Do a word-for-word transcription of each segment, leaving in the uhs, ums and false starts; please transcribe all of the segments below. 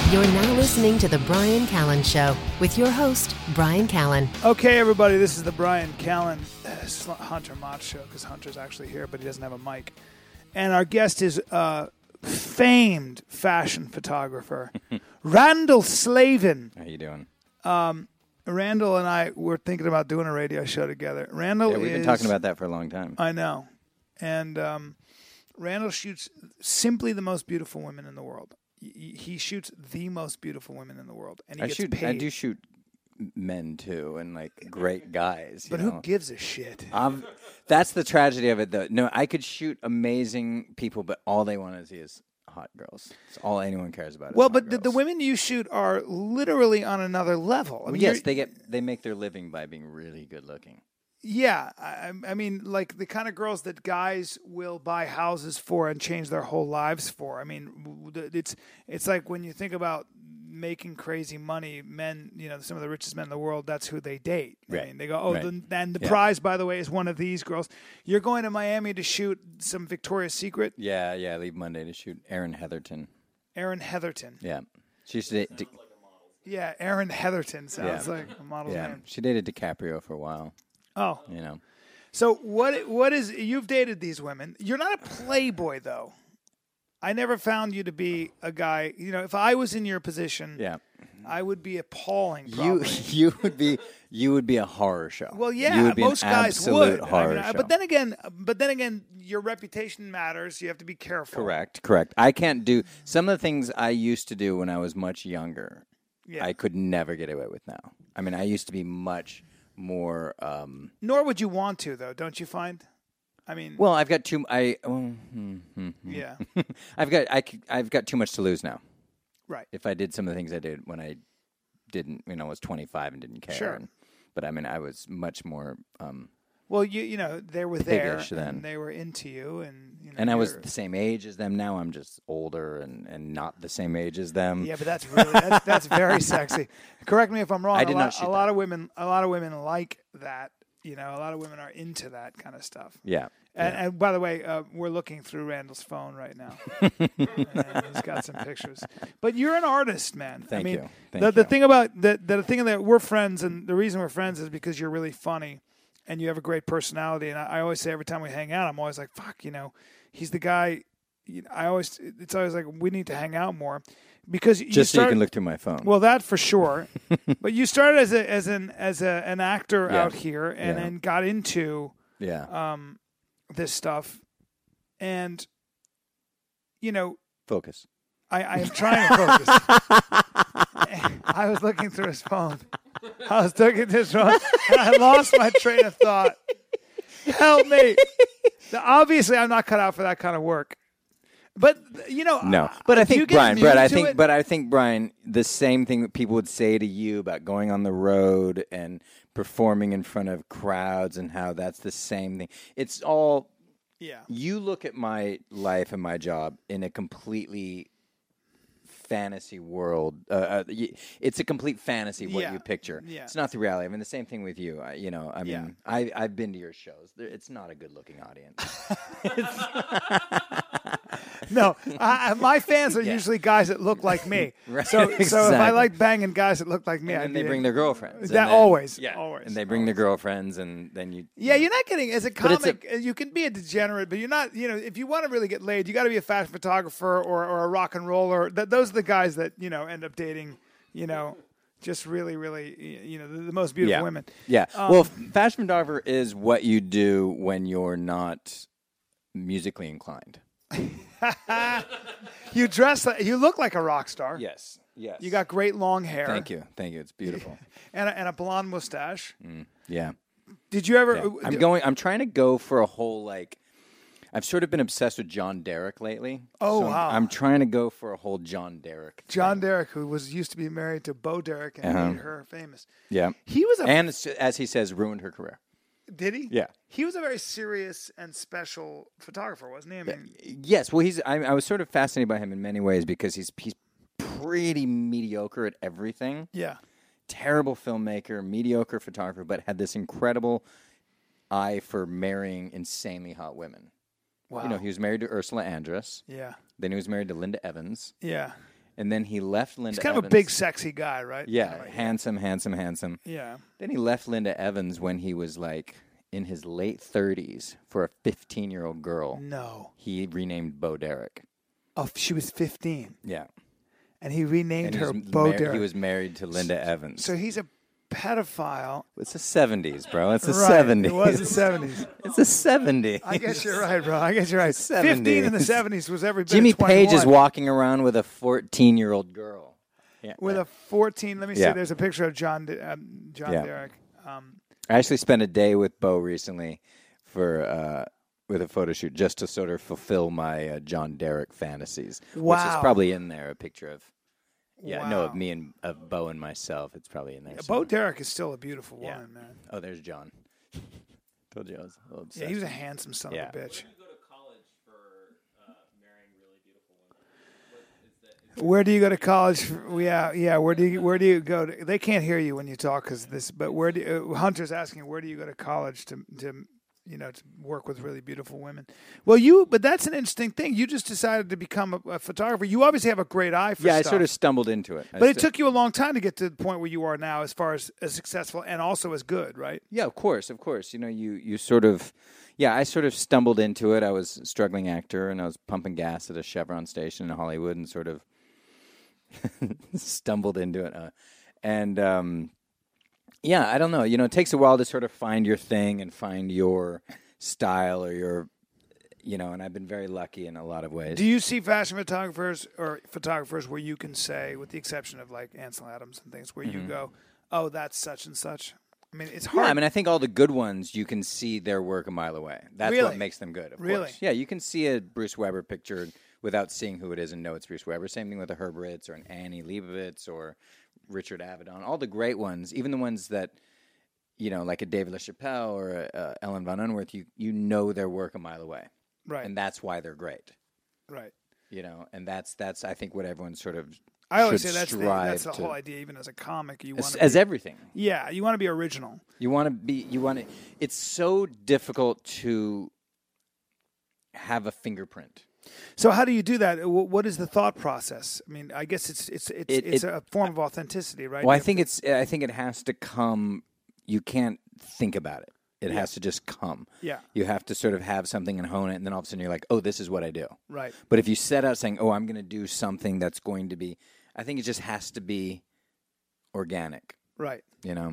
You're now listening to The Brian Callen Show with your host, Brian Callen. Okay, everybody, this is The Brian Callen uh, Hunter Mott Show, because Hunter's actually here, but he doesn't have a mic. And our guest is uh, famed fashion photographer, Randall Slavin. How you doing? Um, Randall and I were thinking about doing a radio show together. Randall Yeah, we've is, been talking about that for a long time. I know. And um, Randall shoots simply the most beautiful women in the world. He shoots the most beautiful women in the world, and he I gets shoot. paid. I do shoot men too, and like great guys. You but know? who gives a shit? Um, that's the tragedy of it, though. No, I could shoot amazing people, but all they want to see is hot girls. It's all anyone cares about. Is Well, hot but the, girls. the women you shoot are literally on another level. I Well, mean, yes, you're- they get they make their living by being really good looking. Yeah, I, I mean, like the kind of girls that guys will buy houses for and change their whole lives for. I mean, it's it's like when you think about making crazy money, men, you know, some of the richest men in the world, that's who they date. Right. I mean, they go, oh, Right. the, and the Yeah. prize, by the way, is one of these girls. You're going to Miami to shoot some Victoria's Secret. Yeah, yeah. I leave Monday to shoot Erin Heatherton. Erin Heatherton. Yeah, she used to date. Di- Yeah, Erin Heatherton sounds Yeah. like a model's yeah, name. she dated DiCaprio for a while. Oh, You know. so what? What is? You've dated these women. You're not a playboy, though. I never found you to be a guy. You know, if I was in your position, Yeah. I would be appalling. You Probably. you would be you would be a horror show. well, you yeah, would be most an guys absolute would. I horror mean, I- show. but then again, but then again, your reputation matters. You have to be careful. Correct, correct. I can't do some of the things I used to do when I was much younger. Yeah. I could never get away with now. I mean, I used to be much more. Um, Nor would you want to, though. Don't you find? I mean, well, I've got too. I oh, hmm, hmm, hmm. yeah, I've got I, c- I've got too much to lose now. right. If I did some of the things I did when I didn't, you know, was twenty-five and didn't care. Sure. And, but I mean, I was much more. Um, Well, you you know they were there, Piggish then. and they were into you, and you know, and I was you're- the same age as them. Now I'm just older and, and not the same age as them. Yeah, but that's really that's, that's very sexy. Correct me if I'm wrong. I did a lot, not shoot a lot that. of women, a lot of women like that. You know, a lot of women are into that kind of stuff. Yeah. And, yeah. and by the way, uh, we're looking through Randall's phone right now. And he's got some pictures. But you're an artist, man. Thank I mean, you. Thank the, the you. thing about the, the thing that we're friends, and the reason we're friends is because you're really funny and you have a great personality. And I, I always say every time we hang out, I'm always like, fuck, you know, he's the guy. You know, I always, it's always like, we need to hang out more. Because you Just so you start- can look through my phone. well, that for sure. But you started as a as an as a, an actor Yeah. out here, and Yeah. then got into yeah. um, this stuff, and you know, Focus. I, I am trying to focus. I was looking through his phone. I was looking through his phone, and I lost my train of thought. Help me! Now, obviously, I'm not cut out for that kind of work. But you know, No, but I do you think get Brian, Brett, immune I to think, it? but I think Brian, the same thing that people would say to you about going on the road and performing in front of crowds and how that's the same thing. It's all. yeah, You look at my life and my job in a completely fantasy world. Uh, uh, y- it's a complete fantasy what Yeah. you picture. Yeah. It's not the reality. I mean, the same thing with you. I, you know, I mean, Yeah. I, I've been to your shows. There- It's not a good-looking audience. no, I, I- my fans are Yeah. usually guys that look like me. Right, So, so if I exactly. like banging guys that look like me, And I'd then they be bring in- their girlfriends. That and then- always, yeah, always, and they bring their girlfriends, and then you. Yeah, you're not getting as a But it's a- comic. uh, you can be a degenerate, but you're not. You know, if you want to really get laid, you got to be a fashion photographer or, or a rock and roller. Th- those are the guys that you know end up dating. You know, just really, really, y- you know, the, the most beautiful yeah. women. Yeah. Um, well, fashion photographer is what you do when you're not musically inclined. You dress. Like, you look like a rock star. Yes. Yes. You got great long hair. Thank you. Thank you. It's beautiful. And a, and a blonde mustache. Yeah. Did you ever? Yeah. uh, I'm d- going. I'm trying to go for a whole like. I've sort of been obsessed with John Derek lately. Oh, so I'm- wow. I'm trying to go for a whole John Derek. John thing. Derek, who was used to be married to Bo Derek and Uh-huh. made her famous. Yeah. He was a. And as- as he says, ruined her career. did he? Yeah. He was a very serious and special photographer, wasn't he? I mean, Yes, well, he's. I, I was sort of fascinated by him in many ways because he's he's pretty mediocre at everything. yeah. Terrible filmmaker, mediocre photographer, but had this incredible eye for marrying insanely hot women. Wow. You know, he was married to Ursula Andress. yeah. Then he was married to Linda Evans, Yeah. And then he left Linda He's kind Evans. of a big, sexy guy, right? Yeah, Like, handsome, handsome, handsome. Yeah. Then he left Linda Evans when he was like in his late thirties for a fifteen-year-old girl. No. He renamed Bo Derek. Oh, she was fifteen. Yeah. And he renamed And he her was Bo mar- Derek. He was married to Linda Evans. So he's a pedophile. It's the seventies, bro. It's the Right, seventies. It was the seventies. It's the seventies. I guess you're right, bro. I guess you're right. seventies. fifteen in the seventies was every bit Jimmy of twenty-one. Page is walking around with a fourteen-year-old girl. Yeah. With a fourteen. Let me Yeah. see. There's a picture of John De- um, John Yeah. Derek. Um, I actually spent a day with Bo recently for uh, with a photo shoot just to sort of fulfill my uh, John Derek fantasies. Which Wow. is probably in there, a picture of, yeah, no, of Wow. me and of Bo and myself. It's probably in there. Bo somewhere. Derek is still a beautiful Yeah. woman, man. Oh, there's John. Told you I was a little obsessed. Yeah, he was a handsome son Yeah. of a bitch. Where do you go to college? For, yeah, yeah. Where do you where do you go? To, they can't hear you when you talk because this. But where do you, uh, Hunter's asking where do you go to college to to you know to work with really beautiful women? Well, you but that's an interesting thing. You just decided to become a, a photographer. You obviously have a great eye for Yeah, stuff. I sort of stumbled into it. I But it st- took you a long time to get to the point where you are now, as far as, as successful and also as good, right? Yeah, of course, of course. You know, you, you sort of, yeah, I sort of stumbled into it. I was a struggling actor, and I was pumping gas at a Chevron station in Hollywood, and sort of stumbled into it. Uh, and um, yeah, I don't know. You know, it takes a while to sort of find your thing and find your style or your, you know. And I've been very lucky in a lot of ways. Do you see fashion photographers or photographers where you can say, with the exception of like Ansel Adams and things, where you go, "Oh, that's such and such"? I mean, it's hard. Yeah, I mean, I think all the good ones, you can see their work a mile away. That's Really? what makes them good, of Really? course. Yeah, you can see a Bruce Weber picture without seeing who it is and know it's Bruce Weber. Same thing with a Herb Ritts or an Annie Leibovitz or Richard Avedon. All the great ones, even the ones that, you know, like a David LaChapelle or a, a Ellen von Unworth, you, you know their work a mile away. right, And that's why they're great, right. you know. And that's, that's I think, what everyone sort of I always should say that's the, strive that's the to, whole idea. Even as a comic, you want as, to as be, everything. yeah, you want to be original. You want to be, you want to, it's so difficult to have a fingerprint. So how do you do that? Wh- What is the thought process? I mean, I guess it's it's it's It- it's it- a form of authenticity, right? Well, I You have think to- it's, I think it has to come, you can't think about it. It has to just come. yeah, You have to sort of have something and hone it, and then all of a sudden you're like, oh, this is what I do. right. But if you set out saying, oh, I'm going to do something that's going to be, I think it just has to be organic, Right. you know?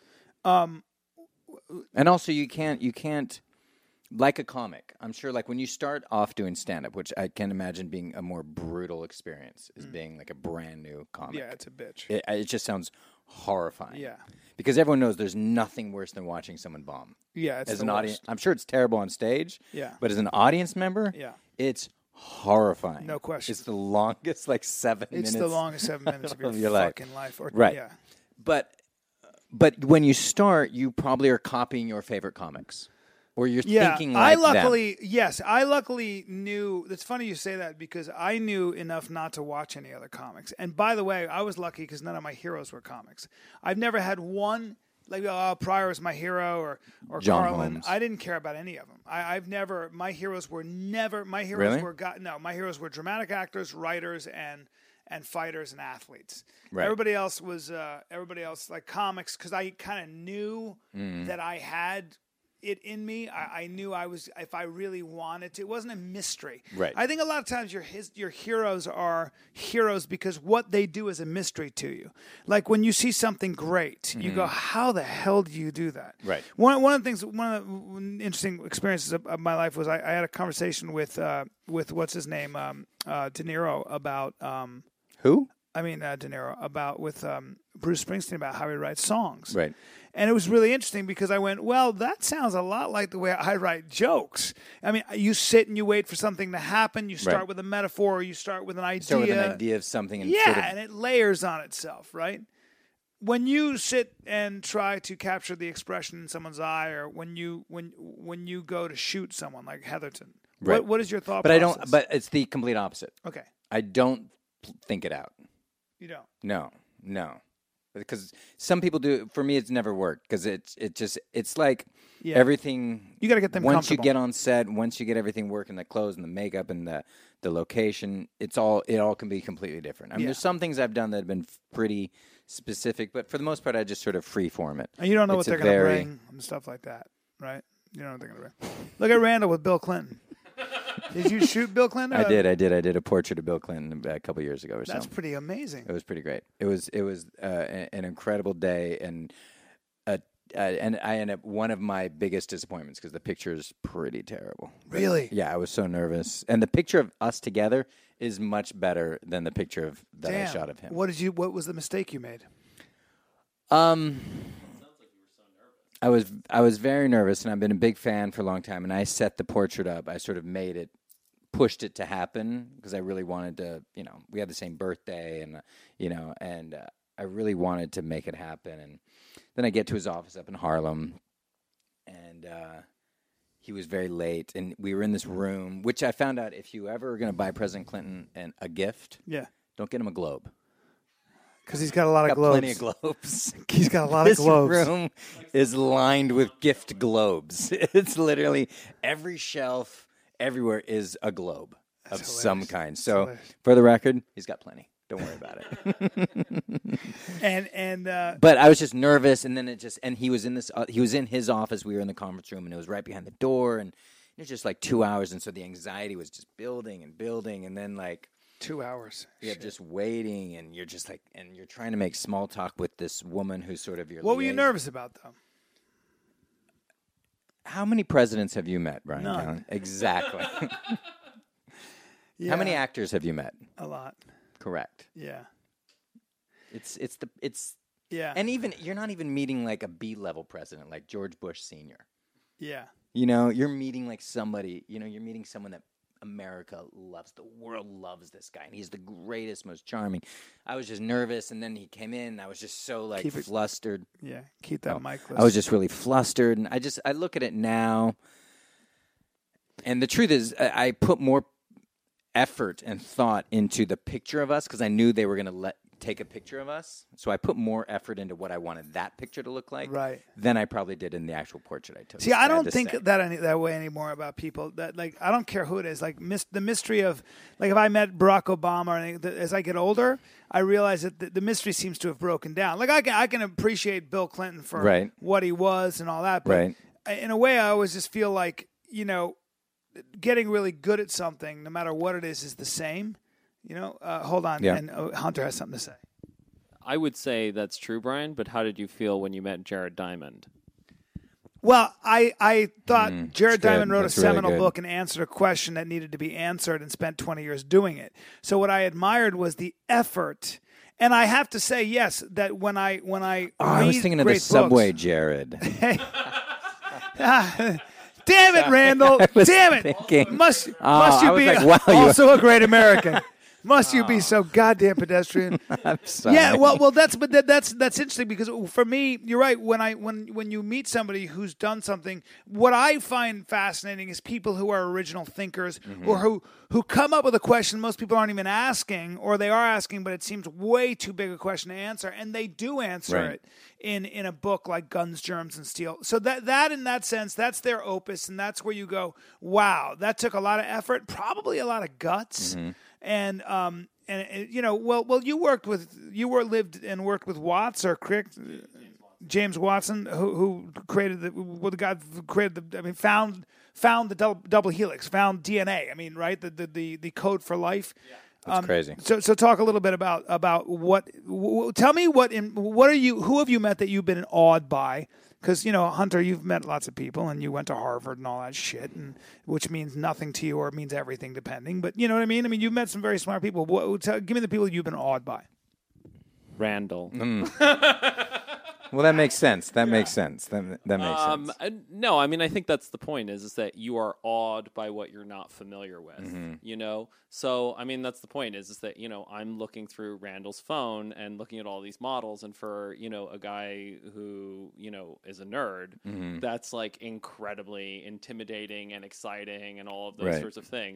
Um, And also you can't, you can't, like a comic, I'm sure like when you start off doing stand-up, which I can imagine being a more brutal experience, is being like a brand new comic. yeah, it's a bitch. It, it just sounds horrifying. Yeah. Because everyone knows there's nothing worse than watching someone bomb. Yeah, it's As the an audience, worst. I'm sure it's terrible on stage. Yeah. But as an audience member, Yeah. it's horrifying. No question. It's the longest, like seven It's minutes. the longest seven minutes of your, of your life. fucking life. Or, Right. Yeah. But, but when you start, you probably are copying your favorite comics, or you're Yeah, thinking I like them. luckily, yes, I luckily knew. It's funny you say that because I knew enough not to watch any other comics. And by the way, I was lucky because none of my heroes were comics. I've never had one like uh, Pryor was my hero or or John Carlin. Holmes. I didn't care about any of them. I, I've never. My heroes were never. My heroes Really? were got no. My heroes were dramatic actors, writers, and and fighters and athletes. Right. Everybody else was uh, everybody else like comics because I kind of knew Mm. that I had it in me. I, I knew I was if I really wanted to. It wasn't a mystery. Right. I think a lot of times your his, your heroes are heroes because what they do is a mystery to you. Like when you see something great, you go, "How the hell do you do that?" Mm-hmm. Right. One one of the things, one of the interesting experiences of, of my life was I, I had a conversation with uh, with what's his name, um, uh, De Niro about. Um, Who? I mean, uh, De Niro about with um, Bruce Springsteen about how he writes songs. Right. And it was really interesting because I went, well, that sounds a lot like the way I write jokes. I mean, you sit and you wait for something to happen. You start Right. with a metaphor, or you start with an idea. Start with an idea of something and Yeah, sort of and it layers on itself, right? When you sit and try to capture the expression in someone's eye, or when you when when you go to shoot someone like Heatherton, Right. what what is your thought But I process? don't. But it's the complete opposite. okay, I don't think it out. you don't. No, no. because some people do. For me, it's never worked because it's it just it's like Yeah. everything. You got to get them once you comfortable. get on set, once you get everything working, the clothes and the makeup and the the location, it's all it all can be completely different. I mean, Yeah. there's some things I've done that have been f- pretty specific, but for the most part, I just sort of freeform it. And you don't know It's what a they're going to very- bring and stuff like that, right? You don't know what they're going to bring. Look at Randall with Bill Clinton. Did you shoot Bill Clinton? I Uh, did, I did, I did a portrait of Bill Clinton a couple years ago or That's so. pretty amazing. It was pretty great. It was it was uh, a- an incredible day, and uh, uh, and I ended up one of my biggest disappointments because the picture is pretty terrible. Really? Yeah, I was so nervous, and the picture of us together is much better than the picture of that Damn. I shot of him. What did you? What was the mistake you made? Um, I was I was very nervous, and I've been a big fan for a long time. And I set the portrait up. I sort of made it, pushed it to happen because I really wanted to. You know, we had the same birthday, and uh, you know, and uh, I really wanted to make it happen. And then I get to his office up in Harlem, and uh, he was very late, and we were in this room, which I found out if you ever are going to buy President Clinton an, a gift, Yeah, don't get him a globe. because he's got a lot of Got globes. plenty of globes. He's got a lot This of globes. room is lined with gift globes. It's literally every shelf, everywhere is a globe of That's some hilarious. kind. That's So, hilarious. for the record, he's got plenty. Don't worry about it. And and uh, But I was just nervous, and then it just and he was in this. Uh, he was in his office. We were in the conference room, and it was right behind the door, and it was just like two hours, and so the anxiety was just building and building, and then like. two hours. Yeah, just waiting, and you're just like, and you're trying to make small talk with this woman who's sort of your. What were you liaison. nervous about, though? How many presidents have you met, Brian? None. Callen? Exactly. Yeah, How many actors have you met? A lot. Correct. Yeah. It's it's the it's Yeah. and even you're not even meeting like a B level president like George Bush Senior. yeah. You know, you're meeting like somebody. You know, you're meeting someone that America loves. The world loves this guy, and he's the greatest, most charming. I was just nervous, and then he came in, and I was just so like Keep it- flustered. Yeah. Keep that mic close. I was just really flustered, and I just I look at it now, and the truth is, I, I put more effort and thought into the picture of us because I knew they were going to let take a picture of us. So I put more effort into what I wanted that picture to look like, Right. than I probably did in the actual portrait I took. See, I had don't to think say. that any, that way anymore about people. That like, I don't care who it is. Like, mis- the mystery of, like, if I met Barack Obama, or anything, th- as I get older, I realize that the, the mystery seems to have broken down. Like, I can I can appreciate Bill Clinton for Right. what he was and all that, but Right. I- in a way, I always just feel like, you know, getting really good at something, no matter what it is, is the same. You know, uh, hold on, Yeah. and uh, Hunter has something to say. I would say that's true, Brian, but how did you feel when you met Jared Diamond? Well, I, I thought Mm, Jared that's good. Diamond wrote That's a really seminal good. book and answered a question that needed to be answered and spent twenty years doing it. So what I admired was the effort. And I have to say, yes, that when I when I Oh, I was read thinking of the great subway, books- Jared. Damn it, Randall! was Damn it! thinking- Must Oh, must I you was be like, wow, you- also a great American? Must you be so goddamn pedestrian? I'm sorry. Yeah, well, well, that's but that, that's that's interesting because for me, you're right. When I when when you meet somebody who's done something, what I find fascinating is people who are original thinkers Mm-hmm. or who who come up with a question most people aren't even asking, or they are asking, but it seems way too big a question to answer, and they do answer Right. it in in a book like Guns, Germs, and Steel. So that that in that sense, that's their opus, and that's where you go, wow, that took a lot of effort, probably a lot of guts. Mm-hmm. And um and uh, you know well well you worked with you were lived and worked with Watts or correct James Watson who who created the well, the guy who created the I mean found found the double, double helix, found D N A, I mean, right, the the the, the code for life. That's crazy. So so talk a little bit about about what w- w- tell me what in what are you who have you met that you've been awed by? Because, you know, Hunter, you've met lots of people, and you went to Harvard and all that shit, and which means nothing to you or it means everything, depending. But you know what I mean? I mean, you've met some very smart people. What, tell, give me the people you've been awed by. Randall. Well, that makes sense. That makes sense. That that makes Um, sense. uh, no, I mean, I think that's the point is, is that you are awed by what you're not familiar with, Mm-hmm. you know? So, I mean, that's the point is, is that, you know, I'm looking through Randall's phone and looking at all these models, and for, you know, a guy who, you know, is a nerd, Mm-hmm. that's like incredibly intimidating and exciting and all of those Right. sorts of things.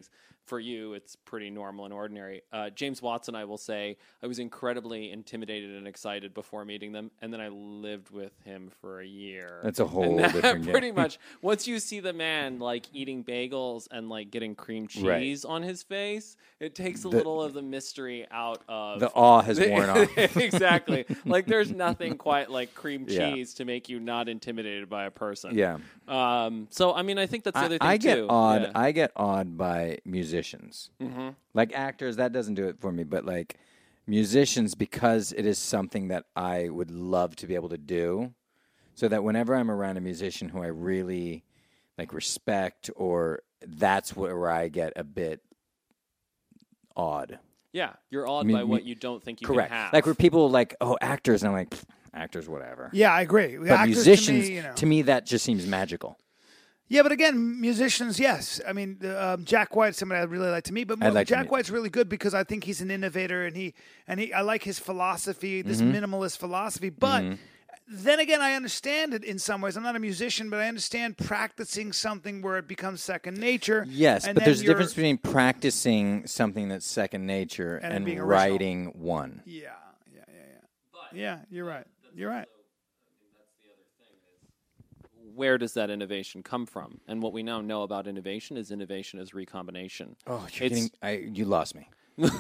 for you, it's pretty normal and ordinary. Uh, James Watson, I will say, I was incredibly intimidated and excited before meeting them, and then I lived with him for a year. That's a whole and that different game. Pretty much, once you see the man like eating bagels and like getting cream cheese Right. on his face, it takes a The- little of the mystery out of The awe has worn off. Exactly. Like there's nothing quite like cream Yeah. cheese to make you not intimidated by a person. Yeah. Um. So I mean, I think that's the I, other thing I get too. awed. Yeah. I get awed by musicians. Mhm. Like actors, that doesn't do it for me. But like musicians, because it is something that I would love to be able to do, so that whenever I'm around a musician who I really like respect, or that's where, where I get a bit awed. Yeah, you're awed Me- by what me- you don't think you Correct. can have. Like where people like, oh, actors, and I'm like, "Pfft, actors, whatever. Yeah, I agree. But Actors, musicians, to me, you know. to me, that just seems magical. Yeah, but again, musicians, yes. I mean, uh, um, Jack White's somebody I really like to meet, but more, I'd like to Jack meet. White's really good because I think he's an innovator, and he and he. I like his philosophy, this Mm-hmm. minimalist philosophy. But then again, I understand it in some ways. I'm not a musician, but I understand practicing something where it becomes second nature. Yes, and but then there's a you're- difference between practicing something that's second nature And it and, being original. writing one. Yeah, yeah, yeah, yeah. Yeah, you're right. You're right. Where does that innovation come from? And what we now know about innovation is innovation is recombination. Oh, you're It's- getting, I, you lost me.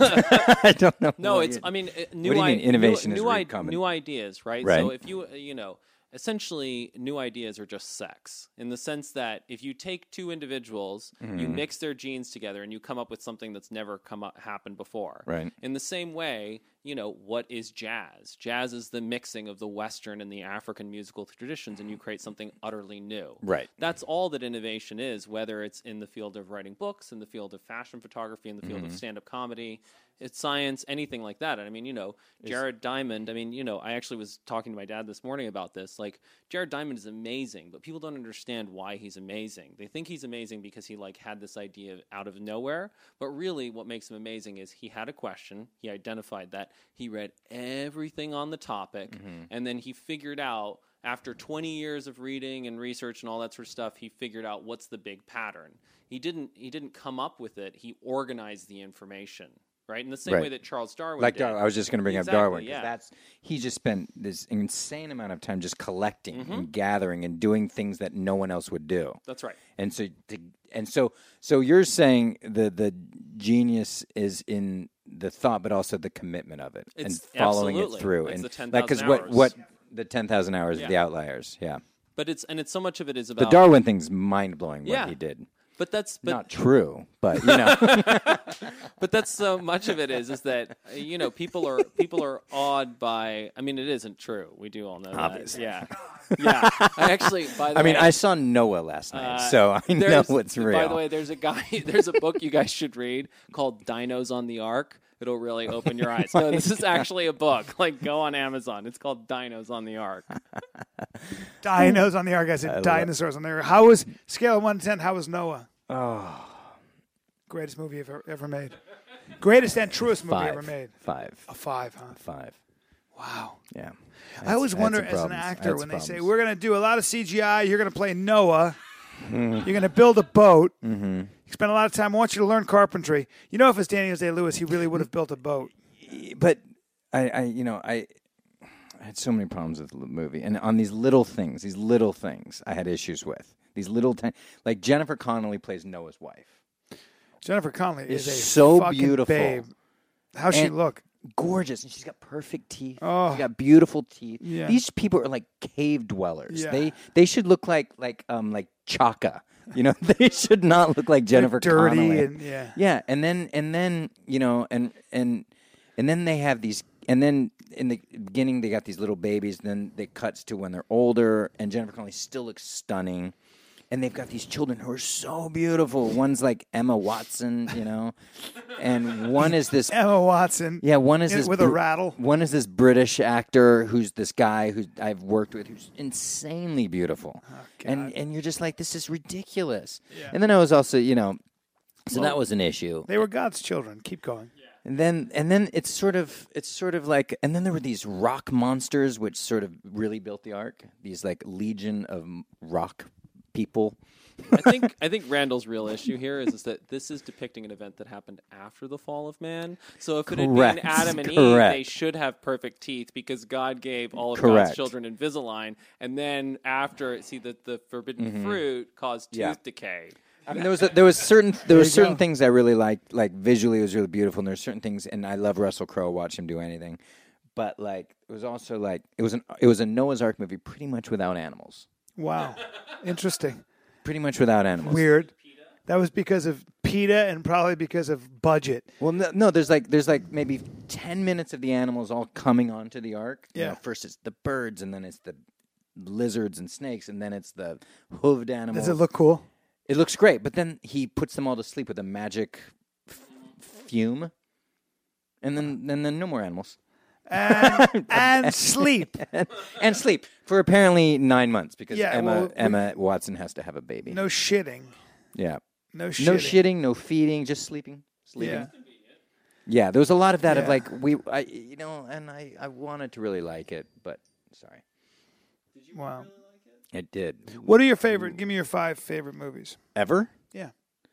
I don't know. No, what it's. you- I mean, uh, new do you i- mean innovation new, is new, i- recombin- new ideas, right? Right. So if you, uh, you know, essentially, new ideas are just sex in the sense that if you take two individuals, Mm-hmm. you mix their genes together, and you come up with something that's never come up happened before. Right. In the same way, you know, what is jazz? Jazz is the mixing of the Western and the African musical traditions, and you create something utterly new. Right. That's all that innovation is, whether it's in the field of writing books, in the field of fashion photography, in the field Mm-hmm. of stand-up comedy, it's science, anything like that. And I mean, you know, Jared Diamond, I mean, you know, I actually was talking to my dad this morning about this. Like, Jared Diamond is amazing, but people don't understand why he's amazing. They think he's amazing because he, like, had this idea out of nowhere. But really, what makes him amazing is he had a question, he identified that, he read everything on the topic, Mm-hmm. and then he figured out, after twenty years of reading and research and all that sort of stuff, he figured out what's the big pattern. He didn't he didn't come up with it, he organized the information, right? In the same Right. way that Charles Darwin Like did. Darwin, I was just going to bring Exactly, up Darwin because yeah. that's he just spent this insane amount of time just collecting Mm-hmm. and gathering and doing things that no one else would do. That's right. And so, to, and so, so you're saying the the genius is in the thought, but also the commitment of it It's- and following absolutely. it through. It's and the ten like, 'cause thousand what hours. what the ten thousand hours Yeah. of the outliers, yeah. But it's and it's so much of it is The about Darwin thing's mind blowing. What Yeah. he did, But that's but not true, but you know, but that's so much of it is is that uh, you know people are people are awed by. I mean, it isn't true. We do all know Obviously. that. Yeah, yeah. I actually, by the I mean, way, I saw Noah last night, uh, so I know there's- what's real. By the way, there's a guy. There's a book you guys should read called "Dinos on the Ark." It'll really open your eyes. No, this is actually a book. Like, go on Amazon. It's called "Dinos on the Ark." Dinos on the ark. I said love- dinosaurs on the ark. How was scale of one to ten? How was Noah? oh, Greatest movie ever ever made. Greatest and truest movie five, ever made. five, A five, huh? five. Wow. Yeah. I always had wonder some as an problems. I actor had when some they say problems. we're going to do a lot of C G I, you're going to play Noah, you're going to build a boat, Mm-hmm. you spend a lot of time. I want you to learn carpentry. You know, if it's Daniel Day-Lewis, he really would have built a boat. But I, I, you know, I, I had so many problems with the movie, and on these little things, these little things, I had issues with these little, ti- like Jennifer Connelly plays Noah's wife, Jennifer Connelly is Is a so fucking beautiful. babe. How's she And- look? gorgeous, and she's got perfect teeth. Oh. She's got beautiful teeth. Yeah. These people are like cave dwellers. Yeah. They they should look like like um like Chaka. You know, they should not look like Jennifer They're dirty Connelly. and yeah. Yeah, and then and then you know, and and and then they have these, and then in the beginning they got these little babies. Then they cuts to when they're older, and Jennifer Connelly still looks stunning, and they've got these children who are so beautiful. One's like Emma Watson, you know, and one is this. Emma Watson. Yeah, one is in- this with a Br- rattle. One is this British actor who's this guy who I've worked with, who's insanely beautiful, and and you're just like, this is ridiculous. Yeah. And then I was also, you know, so that was an issue. They were God's children. Keep going. And then and then it's sort of it's sort of like, and then there were these rock monsters which sort of really built the arc. These like legion of m- rock people I think I think Randall's real issue here is, is that this is depicting an event that happened after the fall of man. So if it had Correct. been Adam and Eve, Correct. they should have perfect teeth because God gave all of Correct. God's children Invisalign, and then after, see that the forbidden Mm-hmm. fruit caused tooth Yeah. decay. I mean, there was a, there was certain there was you certain go. things I really liked. Like visually, it was really beautiful. And there's certain things, and I love Russell Crowe. Watch him do anything. But like, it was also like it was an it was a Noah's Ark movie, pretty much without animals. Wow. Interesting. Pretty much without animals. Weird. That was because of PETA and probably because of budget. Well, no, no, there's like there's like maybe ten minutes of the animals all coming onto the ark. You Yeah. know, first it's the birds, and then it's the lizards and snakes, and then it's the hooved animals. Does it look cool? It looks great, but then he puts them all to sleep with a magic f- fume, and then and then no more animals. And, and sleep. And sleep for apparently nine months because Yeah, Emma well, we- Emma Watson has to have a baby. No shitting. Yeah. No shitting. No shitting, no feeding, just sleeping. Sleeping. Yeah. Yeah, there was a lot of that of Yeah. like we, I, you know, and I, I wanted to really like it, but sorry, Wow. it did. What are your favorite? Give me your five favorite movies. Ever? Yeah.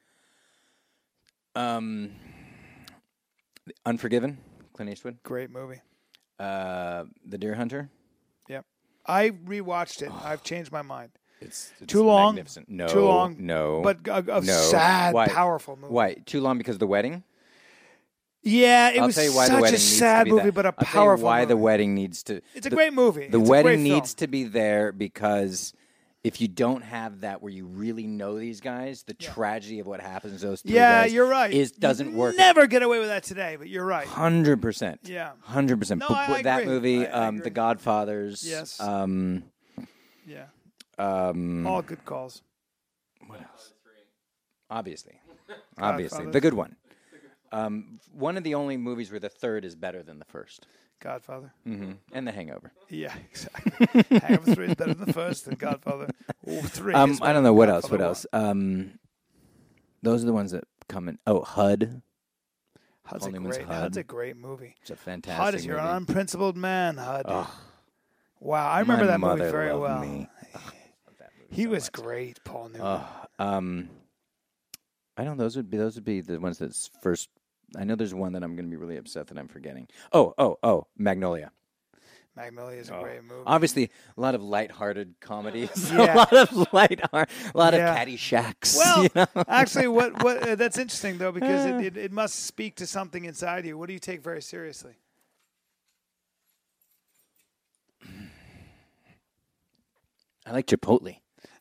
Um, Unforgiven, Clint Eastwood. Great movie. Uh, The Deer Hunter. Yep. I rewatched it. I've changed my mind. It's, it's Too long. Magnificent. No, Too long. No, But a, a no. sad, Why? powerful movie. Why? Too long because of the wedding? Yeah, it I'll was tell you why the such wedding a needs to sad be movie, that. but a I'll tell you powerful why movie. the wedding needs to. It's a the- great movie. The It's a wedding great film. needs to be there because if you don't have that where you really know these guys, the tragedy of what happens to those three Yeah, guys you're right. is doesn't You'd work. Never get away with that today, but you're right. Hundred percent. Yeah. Hundred percent. No, But I- but I that agree. movie, I- I um, agree. The Godfathers. Yes. Um, Yeah. um, All good calls. what else? Obviously, obviously, Godfathers. the good one. Um, one of the only movies where the third is better than the first, Godfather. mm-hmm. and The Hangover. Yeah, exactly. Hangover three is better than the first, and Godfather oh, three. Um, is I better don't know than what else. What Godfather else? Um, those are the ones that come in. Oh, H U D. one. Hud's Paul a Newman's great. H U D. Hud's a great movie. It's a fantastic Hud is your movie. unprincipled man, Hud. Oh, Wow, I remember my that movie mother very loved well. me. Ugh, love that movie He so was much. great, Paul Newman. Oh, um, I don't know. Those would be those would be the ones that's first. I know there's one that I'm going to be really upset that I'm forgetting. Oh, oh, oh, Magnolia. Magnolia is a Oh. great movie. Obviously, a lot of lighthearted comedies. Yeah. a lot of light, a lot Yeah. of Caddyshack. Well, you know? actually, what what uh, that's interesting though because it, it it must speak to something inside you. What do you take very seriously? I like Chipotle.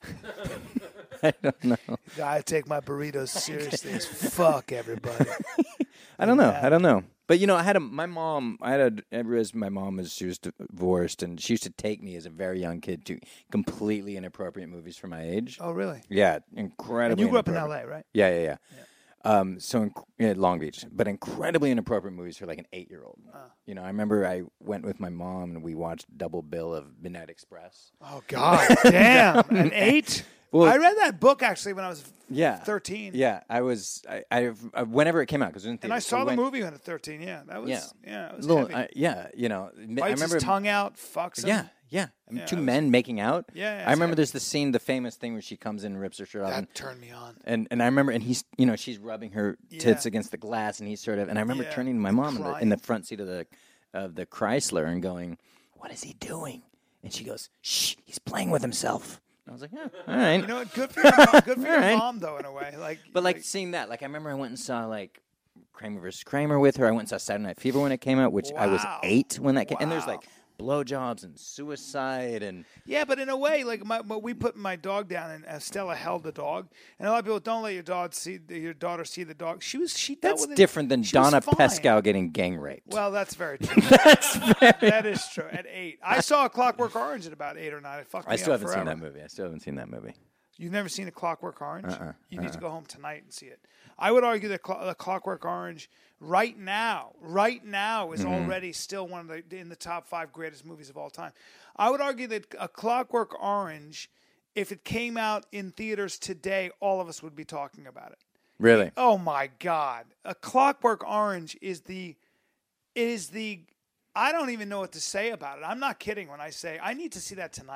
I don't know. I take my burritos seriously as fuck, everybody. I don't know. Yeah. I don't know. But you know, I had a my mom. I had a ever as my mom was she was divorced, and she used to take me as a very young kid to completely inappropriate movies for my age. Oh, really? Yeah, incredibly. And you grew up in inappropriate. L A, right? Yeah, yeah, yeah. Um, so in, yeah, Long Beach, but incredibly inappropriate movies for like an eight-year-old. You know, I remember I went with my mom and we watched double bill of Midnight Express. Oh God, damn! At eight? Well- I read that book actually when I was Yeah, thirteen. Yeah, I was. I, I uh, whenever it came out because And I saw the movie when I was thirteen. Yeah, that was Yeah. yeah, it was Little, heavy. I, yeah, you know, I Bites remember. his tongue out, fucks him. Yeah, yeah. I mean, Yeah, two it was- men making out. Yeah, yeah, I it's remember heavy. there's the scene, the famous thing where she comes in and rips her shirt off, and, That turned me on. and and I remember, and he's, you know, she's rubbing her tits Yeah. against the glass, and he's sort of, and I remember Yeah, turning to my mom in the, in crying. the front seat of the of the Chrysler and going, "What is he doing?" And she goes, "Shh, he's playing with himself." And I was like, "Yeah, all right." You know what? Good for your mom, good for your Alright. mom though, in a way. Like, But like seeing that, like I remember I went and saw like Kramer versus Kramer with her. I went and saw Saturday Night Fever when it came out, which I was Wow. eight when that came. And there's Wow. like blowjobs and suicide and yeah, but in a way, like my, my, we put my dog down, and uh, Stella held the dog. And a lot of people don't let your dog see your daughter see the dog. She was she dealt that's with it. different than She was Donna fine. Pescow getting gang raped. Well, that's very true. that's very that is true. At eight, I saw A Clockwork Orange at about eight or nine. It fucked me I still up haven't forever. seen that movie. I still haven't seen that movie. You've never seen A Clockwork Orange? Uh-uh, You need to go home tonight and see it. I would argue that Cl- The Clockwork Orange, right now, right now, is Mm-hmm. already still one of the in the top five greatest movies of all time. I would argue that A Clockwork Orange, if it came out in theaters today, all of us would be talking about it. Really? Oh my God! A Clockwork Orange is the, is the. I don't even know what to say about it. I'm not kidding when I say I need to see that tonight.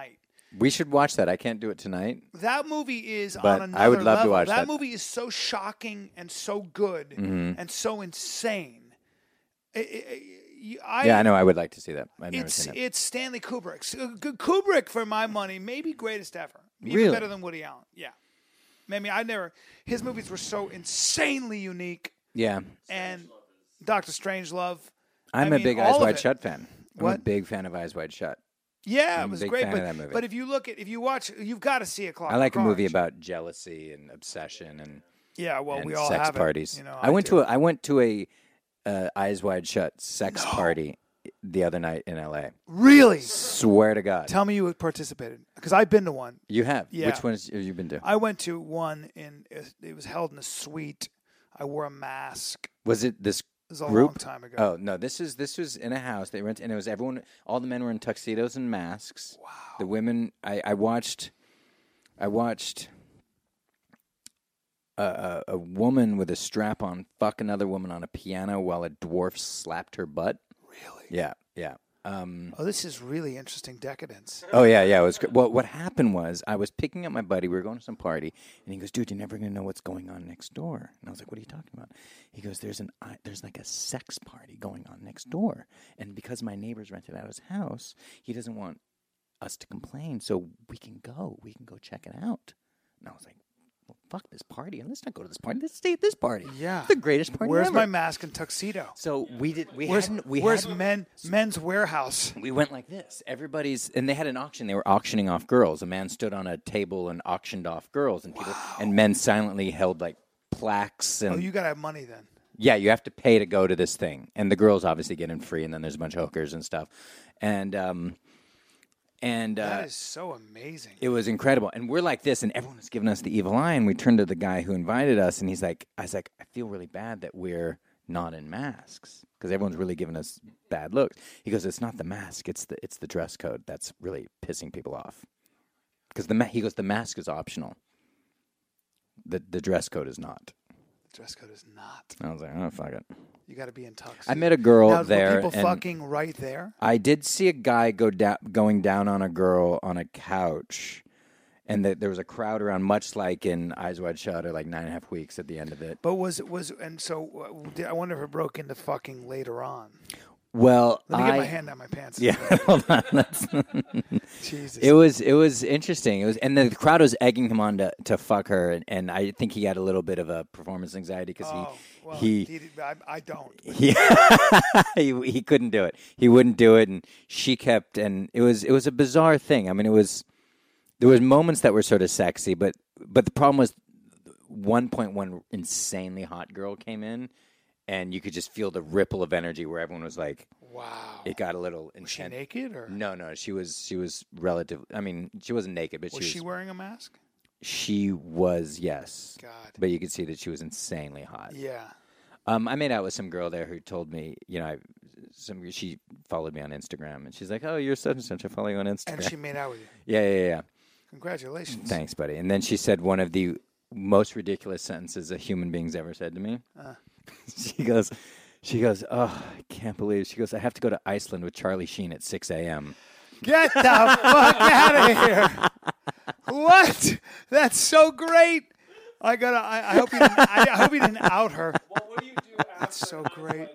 We should watch that. I can't do it tonight. That movie is But on I another would love to level. watch that. that. movie is so shocking and so good and so insane. I, I, I, Yeah, I know. I would like to see that. I've never It's seen it. it's Stanley Kubrick's uh, Kubrick for my money, maybe greatest ever, even Really? better than Woody Allen. Yeah, I mean, I never. His movies were so insanely unique, Yeah. and Doctor Strangelove. I'm I a mean, big all Eyes of Wide it. Shut fan. I'm a What? big fan of Eyes Wide Shut. Yeah, I'm it a was big great, fan but of that movie. but if you look at if you watch, you've got to see a clock. I like a movie about jealousy and obsession and, Yeah, well, and we all sex have parties. It, you know, I went do. to a I went to a uh, Eyes Wide Shut sex party the other night in L A. Really. Swear to God. Tell me you participated because I've been to one. You have. Yeah. Which ones have you been to? I went to one in it was held in a suite. I wore a mask. Was it this It was a group? long time ago. Oh no, this is this was in a house. They rent, and it was everyone. All the men were in tuxedos and masks. Wow. The women. I, I watched. I watched. A, a, a woman with a strap on fuck another woman on a piano while a dwarf slapped her butt. Really? Yeah, yeah. Um, Oh, this is really interesting decadence. oh yeah, yeah. It was. Good. Well, what happened was I was picking up my buddy. We were going to some party, and he goes, "Dude, you're never gonna know what's going on next door." And I was like, "What are you talking about?" He goes, "There's an I there's like a sex party going on next door, and because my neighbors rented out his house, he doesn't want us to complain, so we can go. We can go check it out." And I was like, "Well, fuck this party, and let's not go to this party. Let's stay at this party. Yeah. It's the greatest party Where's ever." my mask and tuxedo? So we did. We Where's, hadn't. We where's hadn't, men men's warehouse? we went like this. Everybody's, and they had an auction. They were auctioning off girls. A man stood on a table and auctioned off girls, and people, and men silently held like plaques and Oh, you gotta have money then. yeah, you have to pay to go to this thing, and the girls obviously get in free, and then there's a bunch of hookers and stuff, and um, and uh, That is so amazing. it was incredible. And we're like this, and everyone was giving us the evil eye, and we turned to the guy who invited us, and he's like, I was like, I feel really bad that we're not in masks because everyone's really giving us bad looks. He goes, it's not the mask, it's the it's the dress code that's really pissing people off. Because the ma- he goes, the mask is optional. The the dress code is not. Dress code is not. I was like, oh fuck it. You got to be in tux. I met a girl now, there. Were people and fucking right there? I did see a guy go da- going down on a girl on a couch, and the, there was a crowd around, much like in Eyes Wide Shut, or like nine and a half weeks at the end of it. But was it was and so uh, did- I wonder if it broke into fucking later on. Well, Let me I, get my hand down my pants. Yeah, hold on. That's, Jesus. it was it was interesting. It was, and the crowd was egging him on to, to fuck her, and, and I think he had a little bit of a performance anxiety because oh, well, he indeed, I, I don't. he, he he couldn't do it. He wouldn't do it, and she kept. And it was it was a bizarre thing. I mean, it was there was moments that were sort of sexy, but but the problem was, one point one insanely hot girl came in, and you could just feel the ripple of energy where everyone was like, Wow. it got a little Was she intense. naked or No, no, she was she was relative. I mean, she wasn't naked, but was she she was. wearing a mask? She was, yes, God. but you could see that she was insanely hot. Yeah. Um, I made out with some girl there who told me, you know, I, some she followed me on Instagram, and she's like, "Oh, you're such and such. I follow you on Instagram." And she made out with you. yeah, yeah, yeah. Congratulations. Thanks, buddy. And then she said one of the most ridiculous sentences a human being's ever said to me. Uh. she goes, she goes, "Oh, I can't believe." She goes, "I have to go to Iceland with Charlie Sheen at six a.m." Get the fuck out of here! What? That's so great. I gotta. I, I hope you. Didn't, I, I hope you didn't out her. Well, what do you do after That's so great.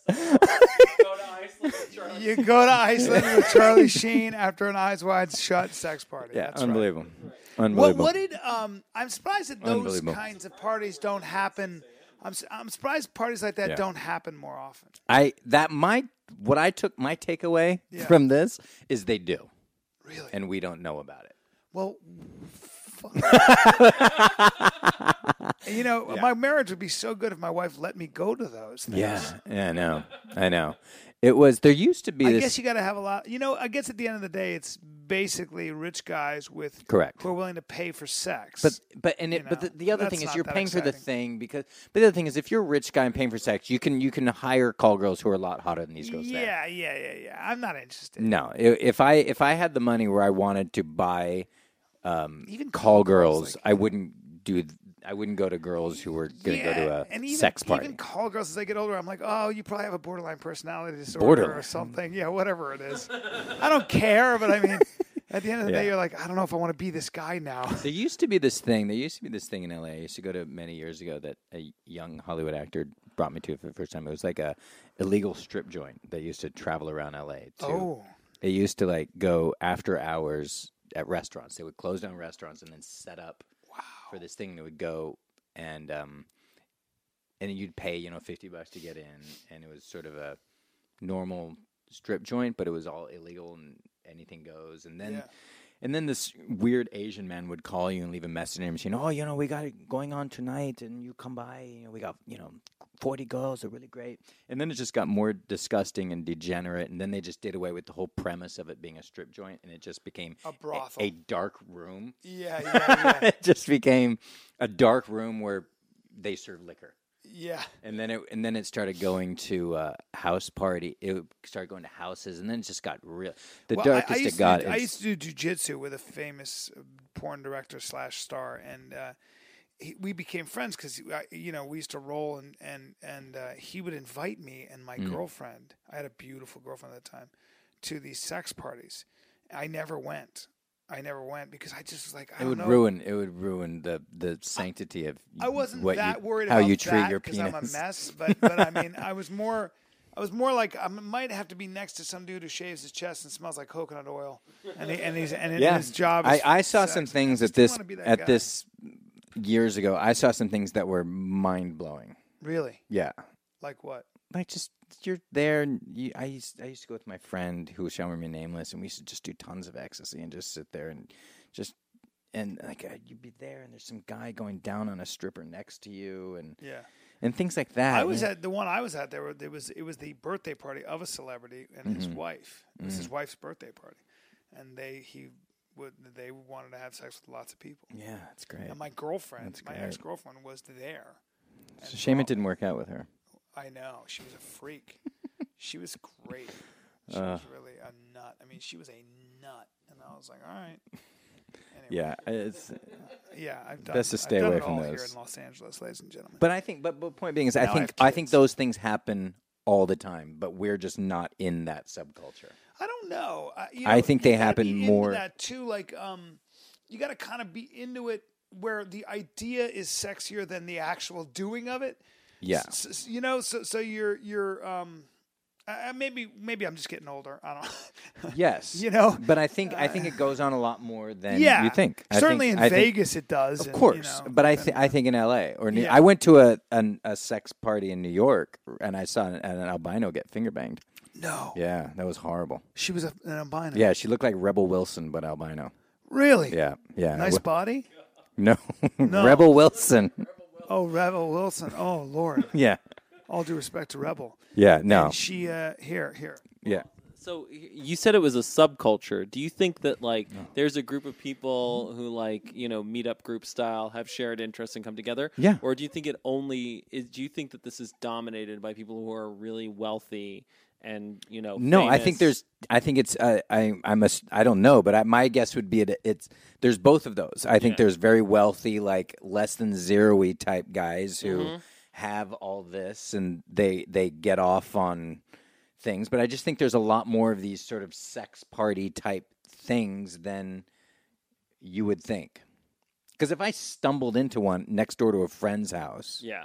Go to Iceland with Charlie. You go to Iceland with Charlie Sheen after an Eyes Wide Shut sex party. Yeah, That's right. unbelievable, What, unbelievable. what did um? I'm surprised that those Unbelievable. kinds of parties don't happen. I'm s- I'm surprised parties like that Yeah. don't happen more often. I that my what I took my takeaway Yeah. from this is they do, Really? and we don't know about it. Well, fuck. you know, Yeah. my marriage would be so good if my wife let me go to those things. Yeah, yeah, I know, I know. It was there used to be I this. guess you got to have a lot. You know, I guess at the end of the day, it's basically rich guys with Correct. who are willing to pay for sex. But but and it You but know, the, the other that's thing is not you're that paying for the exciting. thing because but the other thing is if you're a rich guy and paying for sex you can you can hire call girls who are a lot hotter than these girls. there. yeah, yeah, yeah, yeah. I'm not interested. No, i- if I if I had the money where I wanted to buy um, Even call call girls, girls, like- I wouldn't do. th- I wouldn't go to girls who were going to Yeah, go to a and even, sex party. Even call girls as they get older, I'm like, oh, you probably have a borderline personality disorder Borderline. or something. Yeah, whatever it is. I don't care, but I mean, At the end of the Yeah. day, you're like, I don't know if I want to be this guy now. There used to be this thing. There used to be this thing in L A. I used to go to many years ago that a young Hollywood actor brought me to for the first time. It was like a illegal strip joint that used to travel around L A. Too. Oh, They used to like go after hours at restaurants. They would close down restaurants and then set up for this thing that would go and um, and you'd pay you know fifty bucks to get in, and it was sort of a normal strip joint, but it was all illegal and anything goes. And then Yeah. and then this weird Asian man would call you and leave a message in your machine. Oh, you know, we got it going on tonight, and you come by. You know, we got you know forty girls. They're really great. And then it just got more disgusting and degenerate. And then they just did away with the whole premise of it being a strip joint, and it just became A brothel. a, a dark room. yeah, yeah, yeah. It just became a dark room where they serve liquor. yeah. And then it and then it started going to uh, house party. It started going to houses, and then it just got real. The Well, I- I darkest used it got. To do, I is- used to do jujitsu with a famous uh, porn director slash star, and uh, he, we became friends because you know we used to roll, and and and uh, he would invite me and my Mm. girlfriend. I had a beautiful girlfriend at the time, to these sex parties. I never went. I never went because I just was like, I it don't would know. ruin. It would ruin the, the sanctity of. I wasn't what that you, worried how about you treat that your because penis. I'm a mess, but but I mean, I was more, I was more like I might have to be next to some dude who shaves his chest and smells like coconut oil, and he, and he's and Yeah, his job. I, Is I saw sex. some things I at just didn't this wanna be that at guy. this years ago. I saw some things that were mind blowing. Really, Yeah, like what? like just you're there. And you, I used I used to go with my friend who shall remain nameless, and we used to just do tons of ecstasy and just sit there and just and like uh, you'd be there, and there's some guy going down on a stripper next to you, and Yeah. and things like that. I was man. at the one I was at. There were there was it was the birthday party of a celebrity and his Mm-hmm. wife. It was his wife's birthday party, and they he would they wanted to have sex with lots of people. Yeah, that's great. And my girlfriend, That's my great. ex girlfriend, was there. It's a shame it didn't work out with her. I know she was a freak. She was great. She Uh. was really a nut. I mean, she was a nut, and I was like, all right. Anyway, Yeah, it's. yeah. I've done. Best to stay I've done away it from all here those. in Los Angeles, ladies and gentlemen. But I think, but but point being is, I Now I think have I think kids. those things happen all the time, but we're just not in that subculture. I don't know. I, you I know, think you they gotta happen be into more- that too. Like, um, you got to kind of be into it where the idea is sexier than the actual doing of it. Yeah. S- s- you know, so so you're you're um, uh, maybe maybe I'm just getting older. I don't know. Yes, You know? but I think I think it goes on a lot more than yeah, you think. I certainly think, in I think- Vegas it does. of and, course. you know, but I and- think I think in L A or New- Yeah. I went to a an, a sex party in New York and I saw an, an albino get finger banged. no, Yeah, that was horrible. she was a, an albino. Yeah, she looked like Rebel Wilson but albino. really. Yeah, yeah. nice Wh- body. No, Rebel Wilson. Oh, Rebel Wilson. Oh Lord. Yeah, All due respect to Rebel. yeah. No, And she uh, here here. yeah. So y- you said it was a subculture. Do you think that like there's a group of people who like you know meet up group style, have shared interests, and come together? Yeah. Or do you think it only is? Do you think that this is dominated by people who are really wealthy and you know? No, I think famous? there's. I think it's. Uh, I. I must. I don't know, but I, my guess would be it, it's. There's both of those. I think Yeah. there's very wealthy, like less than zero-y type guys who Mm-hmm. have all this and they they get off on things. But I just think there's a lot more of these sort of sex party type things than you would think. Because if I stumbled into one next door to a friend's house, Yeah.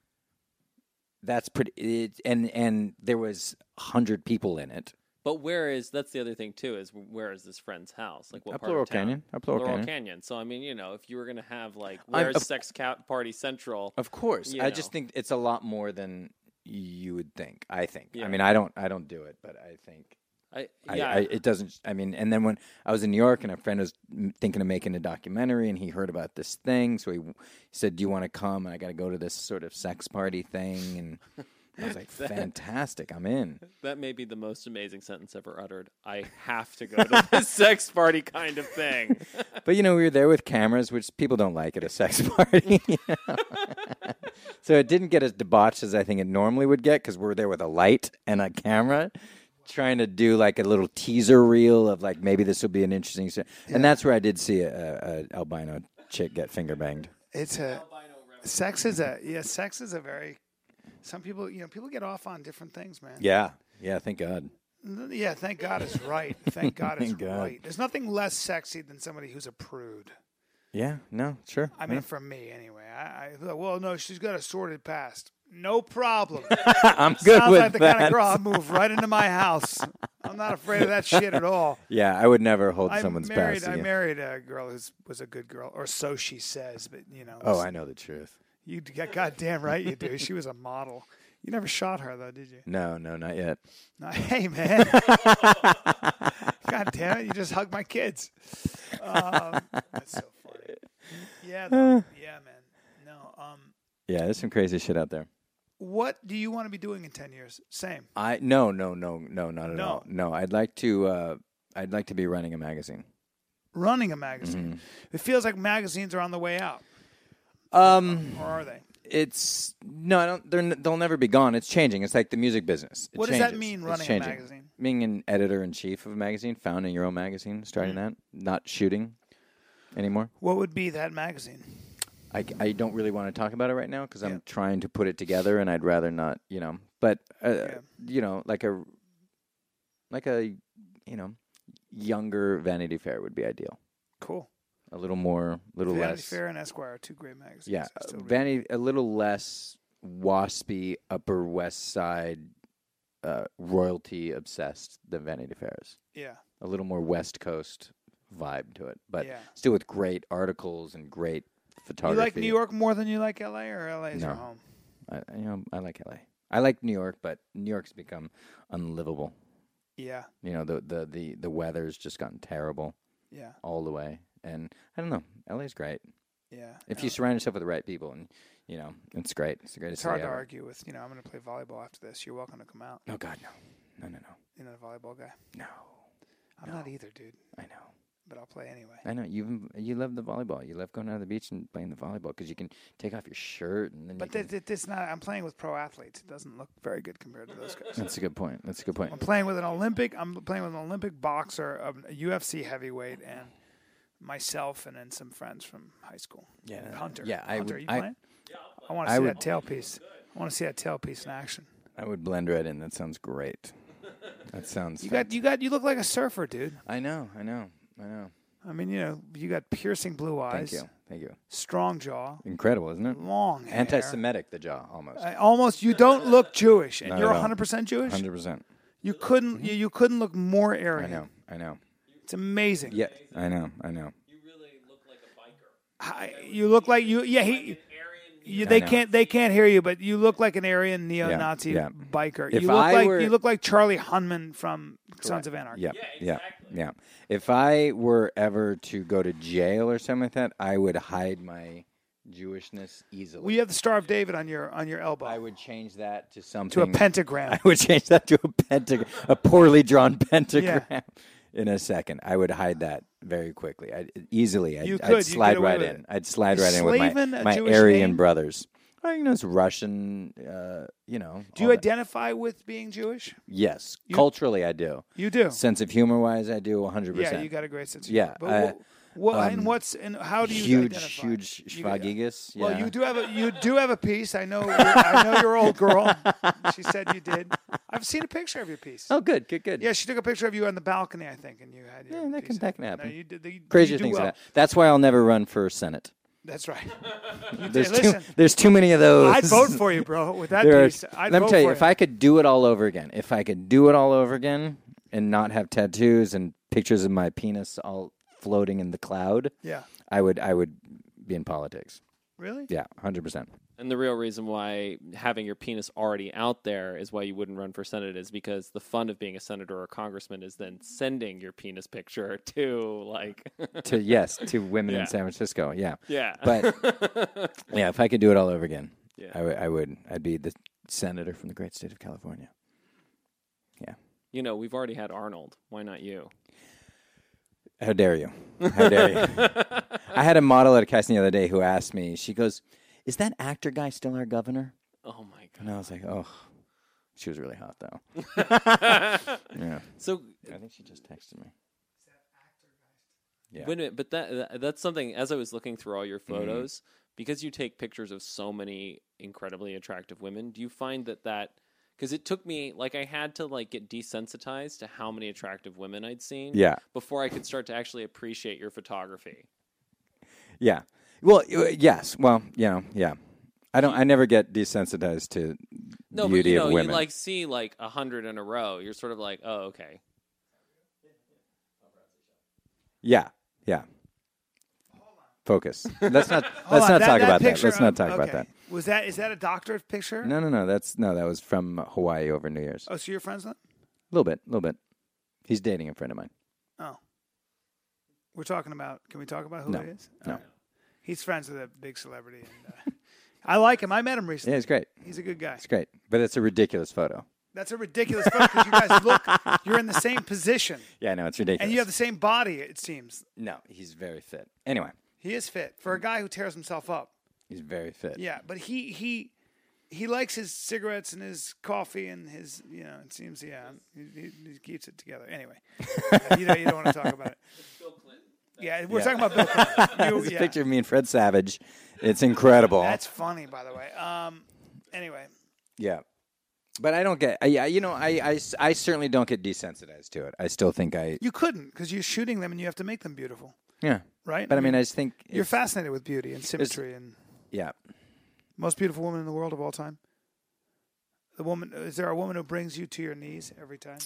that's pretty. It, and and there was a hundred people in it. But where is that's the other thing too is where is this friend's house? Like what Up part Laurel of town? Canyon. Up Laurel Laurel Canyon. Canyon. So I mean, you know, if you were gonna have like I'm- where's of- Sex Ca- Party Central? Of course, You I just know. think it's a lot more than you would think. I think. Yeah. I mean, I don't. I don't do it, but I think. I, I, yeah. I, it doesn't. I mean, and then when I was in New York, and a friend was m- thinking of making a documentary, and he heard about this thing, so he, he said, "Do you want to come?" And I got to go to this sort of sex party thing, and I was like, "Fantastic, I'm in." That may be the most amazing sentence ever uttered. I have to go to this sex party kind of thing. But you know, we were there with cameras, which people don't like at a sex party. you know? So it didn't get as debauched as I think it normally would get because we're there with a light and a camera, trying to do like a little teaser reel of like maybe this will be an interesting. Se- And that's where I did see a, a albino chick get finger banged. It's a sex is a yeah. Sex is a very. Some people, you know, people get off on different things, man. Yeah, yeah. Thank God. Yeah, thank God it's right. Thank God it's Thank God. right. There's nothing less sexy than somebody who's a prude. Yeah, no, sure. I mean, Yeah. for me anyway. I, I thought, well, no, she's got a sordid past. No problem. I'm good Sounds with like the that. kind of girl I'll move right into my house. I'm not afraid of that shit at all. Yeah, I would never hold I someone's married, past I again. married a girl who was a good girl, or so she says. But you know, Oh, I know the truth. you got goddamn right you do. She was a model. You never shot her though, did you? No, no, not yet. No, hey man, God damn it! You just hugged my kids. Um, that's so funny. Yeah, though. yeah, man. No, um, Yeah, there's some crazy shit out there. what do you want to be doing in ten years? Same. I no, no, no, no, not at No. all. No, I'd like to. Uh, I'd like to be running a magazine. Running a magazine. It feels like magazines are on the way out, Um, or are they? it's no, I don't. They're, n- they'll never be gone. It's changing. It's like the music business. It What does that changes. mean, It's running a changing. magazine? Being an editor in chief of a magazine, founding your own magazine, starting Mm-hmm. that, not shooting anymore. What would be that magazine? I, I don't really want to talk about it right now because I'm Yeah. trying to put it together, and I'd rather not, you know. But uh, Yeah. you know, like a like a you know younger Vanity Fair would be ideal. Cool. A little more, little Vanity less. Fair and Esquire are two great magazines. Yeah, I still uh, read Vanity a little less waspy, Upper West Side, uh, royalty obsessed than Vanity Fair's. them. Yeah. A little more West Coast vibe to it, but Yeah. still with great articles and great You photography. like New York more than you like L A, or L A is your No. home? I, you know, I like L A. I like New York, but New York's become unlivable. Yeah. You know, the the the, the weather's just gotten terrible Yeah. all the way, and I don't know. L A's great Yeah. if No, you surround yourself with the right people, and you know, it's great. It's the greatest. it's hard city to ever. argue with. You know, I'm going to play volleyball after this. You're welcome to come out. Oh God, no, no, no, no, You're not a volleyball guy. no. I'm not either, dude. I know. But I'll play anyway. I know you. You love the volleyball. You love going out to the beach and playing the volleyball because you can take off your shirt and then. But you th- can, th- this not. I'm playing with pro athletes. It doesn't look very good compared to those guys. that's a good point. That's a good point. I'm playing with an Olympic. I'm playing with an Olympic boxer, a U F C heavyweight, and myself, and then some friends from high school. Yeah, And Hunter. yeah, I Hunter, would- you I- playing? I want to I see would- that tailpiece. I want to see that tailpiece in action. I would blend right in. That sounds great. That sounds. You got, you got, you look like a surfer, dude. I know. I know. I know. I mean, you know, you got piercing blue eyes, Thank you. Thank you. strong jaw, Incredible, isn't it? long hair. Anti-Semitic, the jaw, almost. I, almost, you don't look Jewish, and Not you're at all. one hundred percent Jewish. Hundred percent. You couldn't, you, you couldn't look more I arrogant. know. I know. It's amazing. Yeah. I know. I know. You really look like a biker. I, you look like you. Yeah, he. You, I they know. can't. They can't hear you, but you look like an Aryan neo-Nazi yeah. biker. If you look I like were- you look like Charlie Hunman from Sons of Anarchy. Yeah. Yeah. Yeah. If I were ever to go to jail or something like that, I would hide my Jewishness easily. Well, you have the Star of David on your on your elbow I would change that to something. to a pentagram. I would change that to a pentagram, a poorly drawn pentagram. In a second, I would hide that very quickly. I easily, I'd, You I'd could. You'd slide get away right with in. it. I'd slide Is right in with Slavin my, a my Jewish Aryan name? brothers. Oh, you know, it's Russian. Uh, you know. Do you all that. identify with being Jewish? Yes, culturally, I do. You do. Sense of humor wise, I do one hundred Yeah, percent. you got a great sense of Yeah, humor. But uh, wh- what, um, and what's and how do you huge, identify? huge You- schwagigas. Well, yeah. you do have a you do have a piece. I know. I know your old girl. She said you did. I've seen a picture of your piece. Oh, good, good, good. Yeah, she took a picture of you on the balcony, I think, and you had your Yeah, that piece can- of- that can No, happen. you did, the, Crazier you do things well. like that. That's why I'll never run for Senate. That's right. You There's did. too, Listen, there's too many of those. I'd vote for you, bro. With that There are- piece, I'd let vote me tell you, for if I could do it all over again, if I could do it all over again and not have tattoos and pictures of my penis all floating in the cloud, Yeah. I would I would be in politics. Really? Yeah, one hundred percent. And the real reason why having your penis already out there is why you wouldn't run for Senate is because the fun of being a senator or a congressman is then sending your penis picture to, like... To yes, to women Yeah. in San Francisco. Yeah. yeah. But yeah, if I could do it all over again, Yeah. I would I would I'd be the senator from the great state of California. Yeah. You know, we've already had Arnold. Why not you? How dare you? How dare you? I had a model at a casting the other day who asked me, she goes, "Is that actor guy still our governor?" Oh, my God. And I was like, oh, she was really hot, though. Yeah. So, I think she just texted me. Yeah. wait a minute, but that, that that's something, as I was looking through all your Mm-hmm. photos, because you take pictures of so many incredibly attractive women, do you find that that because it took me like I had to like get desensitized to how many attractive women I'd seen. Yeah. Before I could start to actually appreciate your photography. Yeah. Well, y- yes. Well, you know, yeah. I don't. I never get desensitized to No, beauty but you know, of women. you like see like a hundred in a row. You're sort of like, oh, okay. Yeah. Yeah. Focus. Let's not. Hold let's on, not that- talk that about that. picture, Let's not um, talk about okay. that. Was that is that a doctored picture? No, no, no. That's no. That was from Hawaii over New Year's. Oh, so you're friends with him? A little bit. A little bit. He's dating a friend of mine. Oh. We're talking about, can we talk about who No. it is? No. He's friends with a big celebrity. And, uh, I like him. I met him Yeah, recently. it's great. He's a good guy. It's great. But it's a ridiculous photo. That's a ridiculous photo because you guys look, you're in the same position. Yeah, no, it's ridiculous. And you have the same body, it seems. No, he's very fit. Anyway, He is fit for a guy who tears himself up. he's very fit. Yeah, but he he he likes his cigarettes and his coffee and his, you know, it seems, yeah, he, he, he keeps it together. Anyway, you, don't, you don't want to talk about it. Yeah, we're Yeah. talking about Bill Clinton. You- There's a yeah. picture of me and Fred Savage. It's incredible. That's funny, by the way. Um, anyway, Yeah. But I don't get, I, I- you know, I, I, I certainly don't get desensitized to it. I still think I, you couldn't because you're shooting them and you have to make them beautiful, yeah. right? But I mean, I just think you're it's- fascinated with beauty and symmetry and Yeah. most beautiful woman in the world of all time. The woman is there a woman who brings you to your knees every time?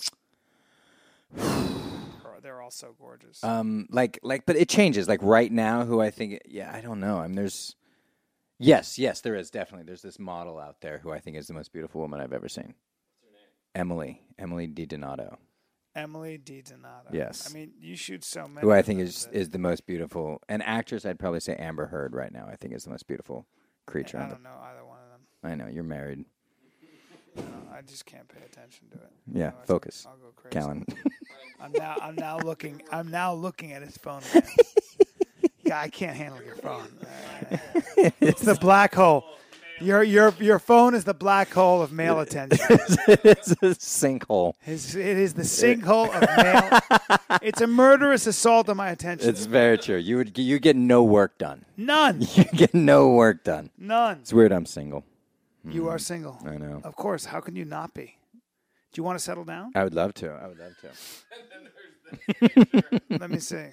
Or they're all so gorgeous. Um, like, like, but it changes. Like right now, who I think, yeah, I don't know. I mean, there's, yes, yes, there is definitely. There's this model out there who I think is the most beautiful woman I've ever seen. What's her name? Emily, Emily DiDonato, Emily DiDonato. Yes. I mean, you shoot so many. who I of think them is that- is the most beautiful. And actress, I'd probably say Amber Heard right now. I think is the most beautiful creature. I on the, don't know either one of them. I know you're married. No, I just can't pay attention to it. Yeah, Otherwise focus, I'll go crazy. Callan. I'm now. I'm now looking. I'm now looking at his phone again. Yeah, I can't handle your phone. Uh, it's the black hole. Your your your phone is the black hole of male attention. It's a sinkhole. His, it is the sinkhole of male. It's a murderous assault on my attention. It's very true. You would you get no work done. None. You get no work done. None. It's weird. I'm single. You are single. I know. Of course. How can you not be? Do you want to settle down? I would love to. I would love to. Let me see.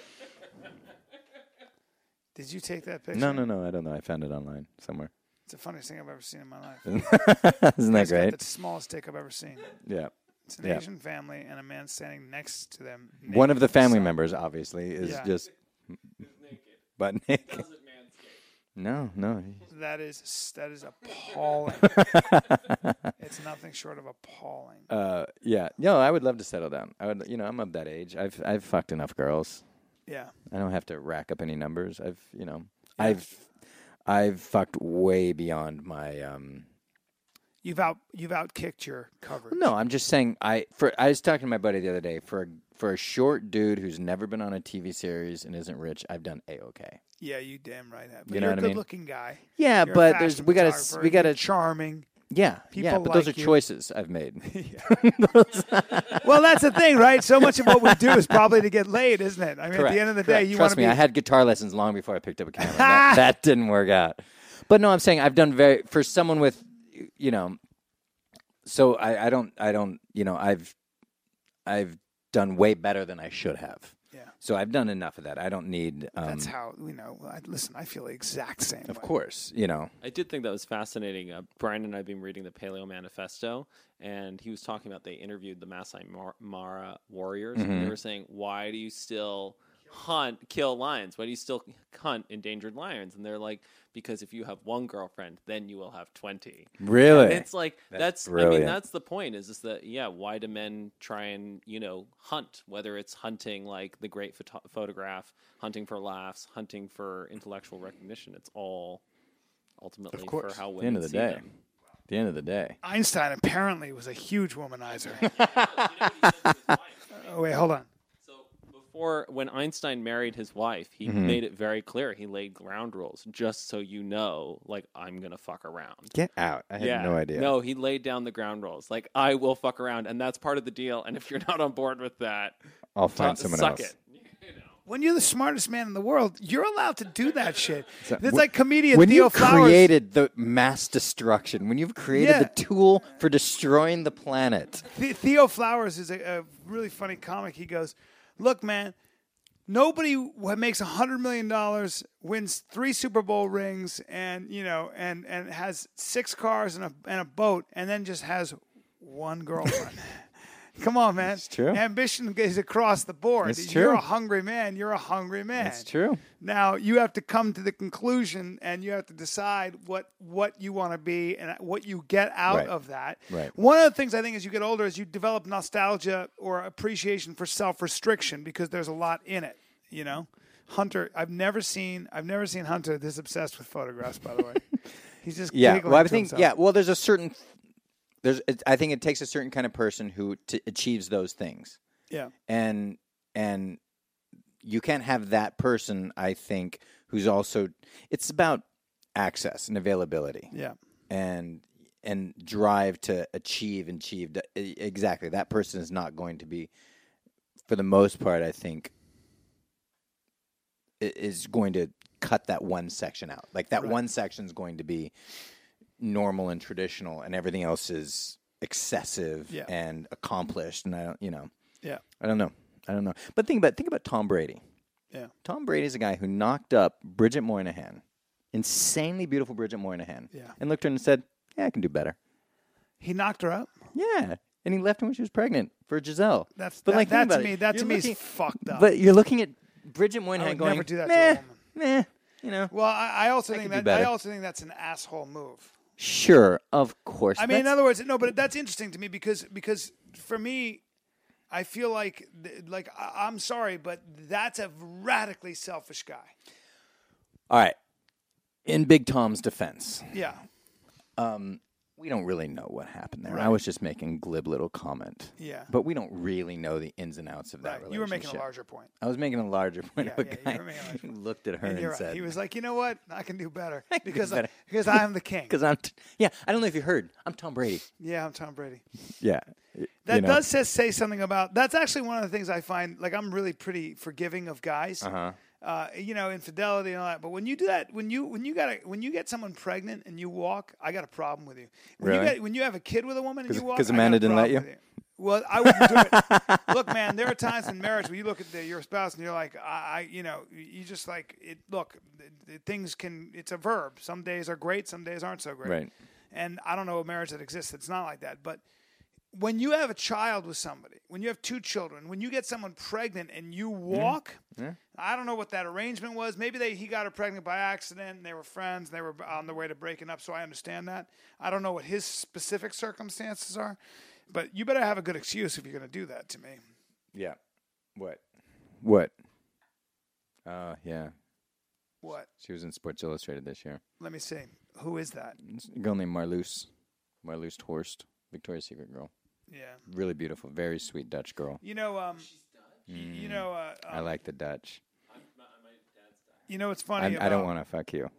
Did you take that picture? No, no, no. I don't know. I found it online somewhere. It's the funniest thing I've ever seen in my life. Isn't that It's got great? the smallest dick I've ever seen. Yeah. It's an Yeah. Asian family and a man standing next to them. One of the naked. family So- members, obviously, is Yeah. just butt naked. No, no. That is that is appalling. It's nothing short of appalling. Uh, yeah. No, I would love to settle down. I would. You know, I'm of that age. I've I've fucked enough girls. Yeah. I don't have to rack up any numbers. I've you know I've I've fucked way beyond my um. You've out you've outkicked your coverage. No, I'm just saying. I for I was talking to my buddy the other day. For a, for a short dude who's never been on a T V series and isn't rich, I've done a okay. Yeah, you damn right have. But You know you're what a I mean? good-looking guy. Yeah, You're a but there's fashion we gotta photographer. we gotta You're charming. yeah people yeah. But those are like you. choices I've made. Well, that's the thing, right? So much of what we do is probably to get laid, isn't it? I mean, at the end of the day, correct. you Trust want to me. be. I had guitar lessons long before I picked up a camera. that, that didn't work out. But no, I'm saying I've done very for someone with, you know. So I, I don't I don't you know I've I've done way better than I should have. Yeah. So I've done enough of that. I don't need. Um, That's how you know. I, listen, I feel the exact same. Of way. course, you know. I did think that was fascinating. Uh, Brian and I have been reading the Paleo Manifesto, and he was talking about they interviewed the Masai Mar- Mara warriors, Mm-hmm. and they were saying, "Why do you still hunt, kill lions? Why do you still hunt endangered lions?" And they're like, "Because if you have one girlfriend, then you will have twenty." Really? And it's like That's that's, I brilliant. mean that's the point is is that yeah, why do men try and you know hunt, whether it's hunting like the great photo- photograph, hunting for laughs, hunting for intellectual recognition? It's all ultimately Of course. for how At the women end of the see day. them. At the end of the day. Einstein apparently was a huge womanizer. Oh, wait, hold on. So before, when Einstein married his wife, he Mm-hmm. made it very clear. He laid ground rules, just so you know, like, I'm going to fuck around. Get out. I had yeah. no idea. No, he laid down the ground rules. Like, I will fuck around, and that's part of the deal. And if you're not on board with that, I'll find t- someone suck else. it. You know. when you're the smartest man in the world, you're allowed to do that shit. So, It's wh- like comedian when Theo you've Flowers. created the mass destruction, when you've created Yeah. the tool for destroying the planet. The- Theo Flowers is a, a really funny comic. He goes, "Look, man, nobody who makes a hundred million dollars, wins three Super Bowl rings, and you know, and and has six cars and a and a boat, and then just has one girlfriend." Come on, man. It's true. Ambition is across the board. It's You're true. a hungry man. You're a hungry man. That's true. Now you have to come to the conclusion, and you have to decide what what you want to be and what you get out Right. of that. Right. One of the things I think as you get older is you develop nostalgia or appreciation for self-restriction because there's a lot in it. You know, Hunter. I've never seen. I've never seen Hunter this obsessed with photographs. By the way, he's just Yeah. giggling Well, I to think himself. yeah. Well, there's a certain there's it, I think it takes a certain kind of person who t- achieves those things, yeah. and and you can't have that person. I think who's also it's about access and availability. Yeah. and and drive to achieve and achieve exactly that person is not going to be, for the most part, I think, i- is going to cut that one section out. Like that Right. one section is going to be normal and traditional, and everything else is excessive Yeah. and accomplished. And I don't, you know, Yeah. I don't know, I don't know. But think about think about Tom Brady. Yeah. Tom Brady's a guy who knocked up Bridget Moynihan, insanely beautiful Bridget Moynihan, Yeah. and looked at her and said, "Yeah, I can do better." He knocked her up. Yeah, and he left her when she was pregnant for Giselle. That's but that, like, think that about to it. me. That to You're me looking- is fucked up. But you're looking at Bridget I Moynihan would going, never do that meh, to a woman. meh, you know. Well, I, I also I think could do that I better. also think that's an asshole move. Sure, of course. I mean, in That's- other words, no, but that's interesting to me because because for me, I feel like th- like I- I'm sorry, but that's a radically selfish guy. all right. In Big Tom's defense, Yeah, we don't really know what happened there. I Right. was just making glib little comment. Yeah. But we don't really know the ins and outs of that right. relationship. You were making a larger point. I was making a larger point Yeah, of a yeah, you guy were making a larger who looked at her And and, you're right. said, He was like, you know what? I can do better can do because better. because I am the king. because I'm, t- yeah, I don't know if you heard, I'm Tom Brady. Yeah, I'm Tom Brady. Yeah. That you know. does say, say something about. That's actually one of the things I find. Like I'm really pretty forgiving of guys. Uh-huh. Uh, you know, infidelity and all that. But when you do that, when you when you got a, when you get someone pregnant and you walk, I got a problem with you. When Really? You get, when you have a kid with a woman and 'Cause- you walk, 'cause I got Amanda a didn't let problem you? with Well, I wouldn't do it. Look, man, there are times in marriage where you look at the, your spouse and you're like, I, I, you know, you just like it. Look, th- th- things can. It's a verb. Some days are great. Some days aren't so great. Right. And I don't know a marriage that exists that's not like that. But when you have a child with somebody, when you have two children, when you get someone pregnant and you walk, I don't know what that arrangement was. Maybe they he got her pregnant by accident and they were friends. And they were on their way to breaking up, so I understand that. I don't know what his specific circumstances are. But you better have a good excuse if you're going to do that to me. Yeah. What? What? Uh, yeah. What? She was in Sports Illustrated this year. Let me see. Who is that? It's a girl named Marloes. Marloes Horst. Victoria's Secret girl. Yeah. Really beautiful. Very sweet Dutch girl. You know, um, y- you know, uh, I um, like the Dutch. you know what's funny I, I don't about- want to fuck you.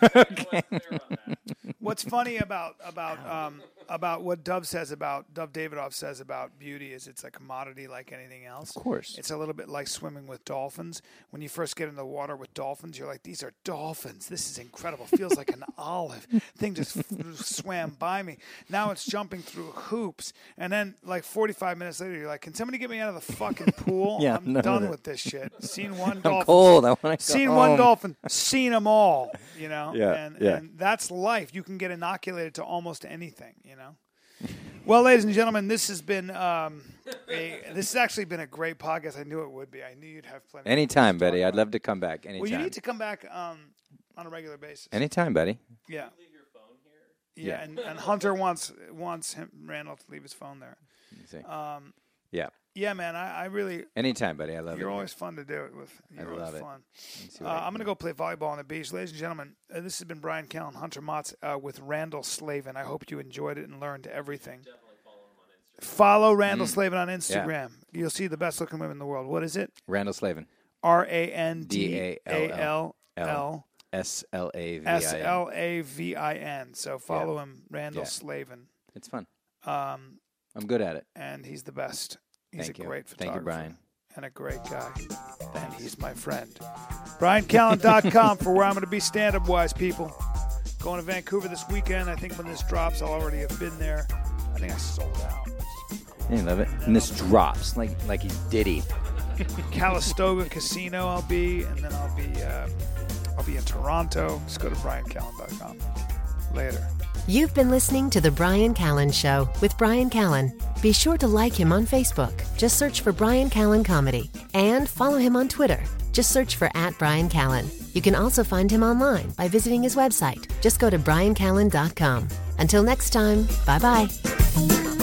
What's funny about about um, about what Dove says about Dove Davidoff says about beauty is it's a commodity like anything else. Of course. It's a little bit like swimming with dolphins. When you first get in the water with dolphins, you're like, these are dolphins. This is incredible. Feels like an olive. Thing just f- swam by me. Now it's jumping through hoops. And then like forty-five minutes later, you're like, can somebody get me out of the fucking pool? Yeah, I'm no, done no. with this shit. Seen one I'm dolphin. cold. I want to go Seen home. one dolphin, seen them all, you know? Yeah, and, yeah. and that's life. You can get inoculated to almost anything, you know? Well, ladies and gentlemen, this has been um, a, this has actually been a great podcast. I knew it would be. I knew you'd have plenty. Anytime, to talk Betty. I'd about. love to come back. Anytime. Well, you need to come back um, on a regular basis. Anytime, Betty. Yeah. Yeah, Yeah. and, and Hunter wants wants him, Randall to leave his phone there. Let me see. Um, yeah. yeah, man, I, I really Anytime, Betty. I love you're it. always fun to do it with. You're I always love it. fun. Let me see Uh, what I I'm can going to go play volleyball on the beach. Ladies and gentlemen, uh, this has been Brian Callen, Hunter Motz uh, with Randall Slavin. I hope you enjoyed it and learned everything. Follow Randall Slavin on Instagram. You'll see the best looking women in the world. What is it? Randall Slavin. R A N D D A A L L L S L A V I N. S L A V I N. So follow him, Randall Yeah. Slavin. It's fun. Um, I'm good at it. and he's the best. He's Thank a you. great Thank photographer. you, Brian. and a great guy, then he's my friend. Brian Callen dot com for where I'm going to be stand-up wise, people. Going to Vancouver this weekend. I think when this drops, I'll already have been there. I think I sold out. Yeah, love it. And this drops like like he's Diddy. Calistoga Casino I'll be, and then I'll be uh, I'll be in Toronto. Just go to Brian Callen dot com. Later. You've been listening to The Brian Callen Show with Brian Callen. Be sure to like him on Facebook. Just search for Brian Callen Comedy. And follow him on Twitter. Just search for at Brian Callen. You can also find him online by visiting his website. Just go to Brian Callen dot com. Until next time, bye-bye.